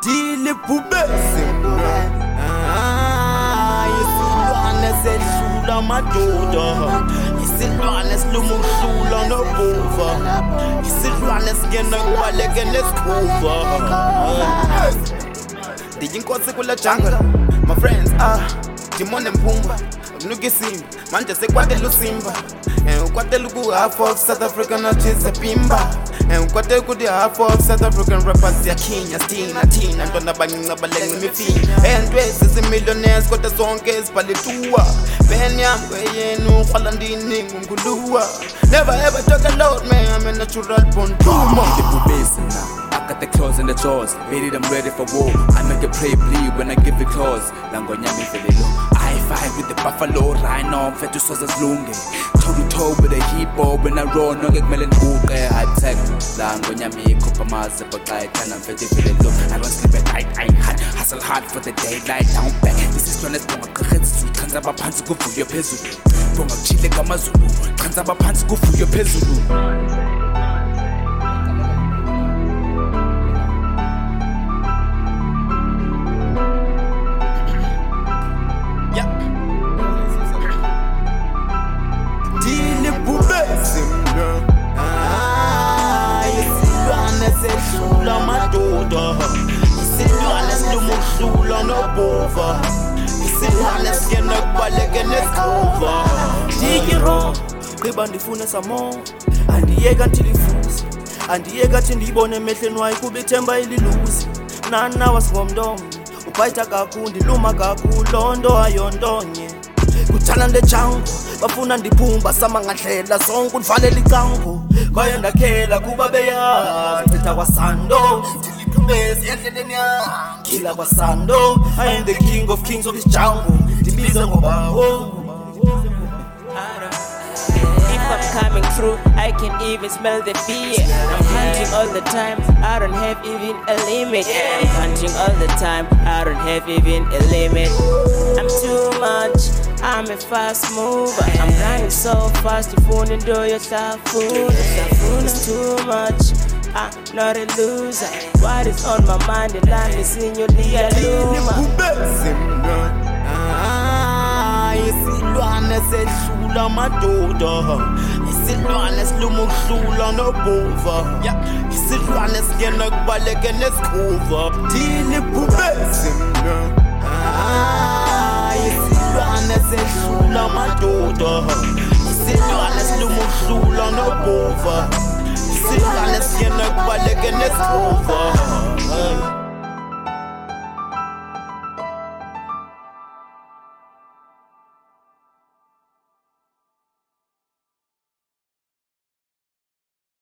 Dile bube isilwane sedlula madoda, isilwane silumuhlula nobuva, isilwane singena kubaleke nesikhuva. Ndiyinkosi kula jungle, my friends Timon and Pumbaa, Nuki Simba, manje sekwatela uSimba. Ukwatela ku half of South African artists Pimba. Ukwatela ku the half of South African rappers ya Kenya, Tina, ntwana abancinci abalenga imifina. Entwesi zimillionaires kodwa zonke zibhaletuwa. Benyam kweyenu kwala ndini ngunguluwa. Never ever talk a lot, man, I'm a natural born boomer. I got the claws and the jaws, made it, I'm ready for war. I make a prey bleed when I give it claws. Lango nyami velelo, I fight with the buffalo, rhino, mfethu soza zilunge. Toe to toe with a hippo, when I roll, no get melon book, I tag. Lango nyami kupa maze, but I can't mfethu velelo. I don't sleep at night, I hustle hard for the daylight, down back. This is honest, bonga kakhetsu, kanza baphansi kuvuyo phezulu. Bonga chile kamazulu, kanza baphansi kuvuyo phezulu. Sedlula madoda, isilwane silumuhlula nobuva, isilwane singena kubaleke nesikhuva. Ndiyiro qiba ndifune samo, andiyeka ndilifuze, andiyeka thi ndiyibone emehleni wayo kuba ithemba ililuzi. Nana wasingomntombi ubhayitha kakhulu, ndiluma kakhulu, loo nto ayondonye. Kuthala ndejango bafuna ndiphumba samangandlela zonke undivalela icango. Kwaye ndakhela kuba beyazi chitha kwaSando, ndiliphumeze endleleni yam khila kwaSando. I am the king of kings of this jungle, ndibize ngoba If I'm coming through, I can even smell the fear. I'm hunting all the time, I don't have even a limit. I'm hunting all the time, I don't have even a limit. I'm too much, I'm a fast mover. I'm running so fast, you won't enjoy yourself. It's too much, I'm not a loser. What is on my mind and I'm missing your dear Luma. Isilwane sedlula madoda, isilwane silumuhlula nobuva, isilwane singena kubaleke nesikhuva. Dile bube isilwane sedlula madoda, isilwane silumuhlula nobuva, isilwane singena kubaleke nesikhuva.